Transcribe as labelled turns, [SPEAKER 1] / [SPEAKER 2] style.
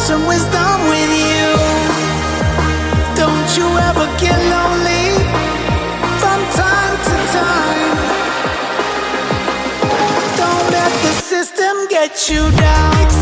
[SPEAKER 1] some wisdom with you. Don't you ever get lonely from time to time. Don't let the system get you down.